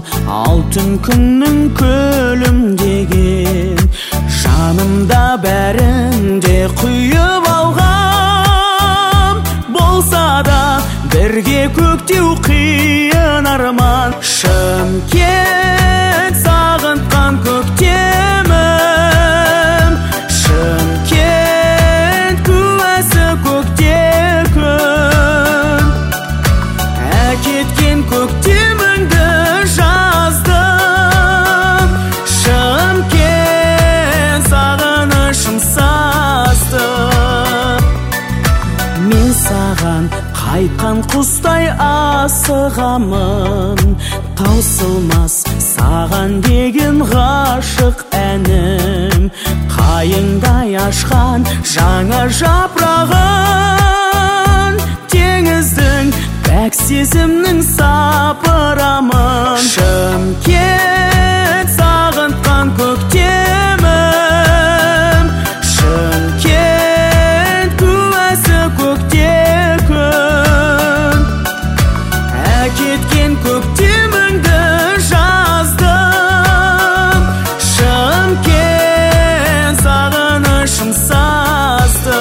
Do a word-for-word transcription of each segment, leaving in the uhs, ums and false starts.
алтын күннің күлімдеген, жанымда бәрінде құйып алғам. Болса да бірге көктеу қиын арман. Шымкент сағынтқан көктемім, Шымкент куәсі көкте күн. Әкеткен көктеміңді жаздым, Шымкент сағынышым састы. Мен саған қайтқан құстай асығамын, таусылмас саған деген ғашық әнім. Қайыңдай ашқан жаңа жапырағын, теңіздің пәк сезімнің сапырамын. Шымкент сағынтқан көктемім, Шымкент куәсі көкте күн. Әкеткен көктеміңді жаздым, Шымкент сағынышым састы.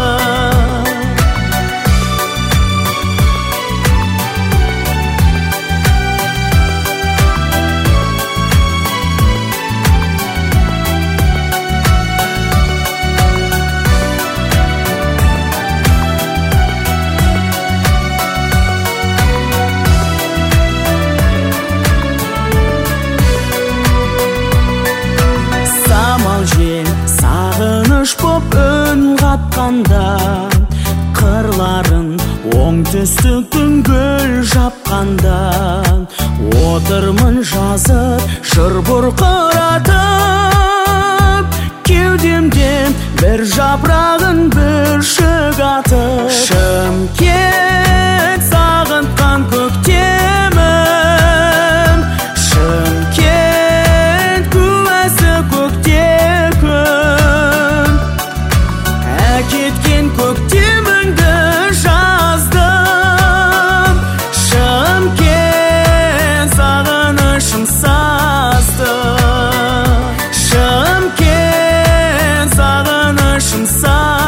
Сағыныш боп үн қатқанда, қырларын оңтүстіктің гүл жапқанда, отырмын жазып жыр бұрқыратып, кеудемден бір жапырағын бүршік атып. Шымкент сағынтқан көктемім, Шымкент куәсі көкте күн. Әкеткен көктеміңді жаздым, Шымкент сағынышым састы. Шымкент сағынышым састы.